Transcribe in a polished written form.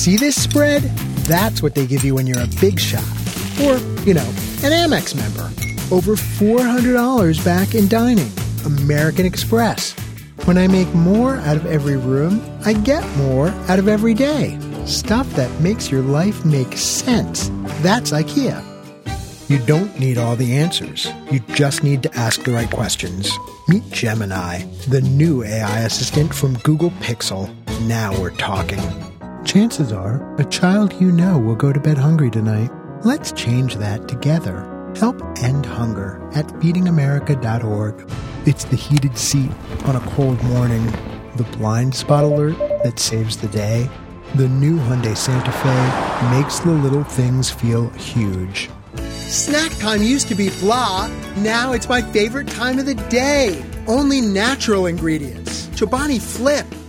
See this spread? That's what they give you when you're a big shot. Or, an Amex member. Over $400 back in dining. American Express. When I make more out of every room, I get more out of every day. Stuff that makes your life make sense. That's IKEA. You don't need all the answers. You just need to ask the right questions. Meet Gemini, the new AI assistant from Google Pixel. Now we're talking. Chances are, a child you know will go to bed hungry tonight. Let's change that together. Help end hunger at feedingamerica.org. It's the heated seat on a cold morning, the blind spot alert that saves the day. The new Hyundai Santa Fe makes the little things feel huge. Snack time used to be blah. Now it's my favorite time of the day. Only natural ingredients. Chobani Flip.